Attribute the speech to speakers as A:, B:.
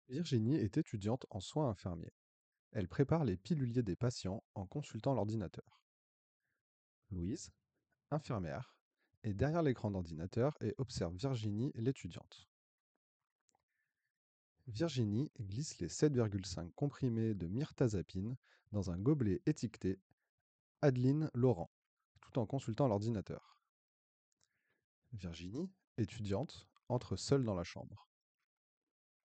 A: Virginie est étudiante en soins infirmiers. Elle prépare les piluliers des patients en consultant l'ordinateur. Louise, infirmière, est derrière l'écran d'ordinateur et observe Virginie, l'étudiante. Virginie glisse les 7,5 comprimés de myrtazapine dans un gobelet étiqueté Adeline Laurent, tout en consultant l'ordinateur. Virginie, étudiante, entre seule dans la chambre.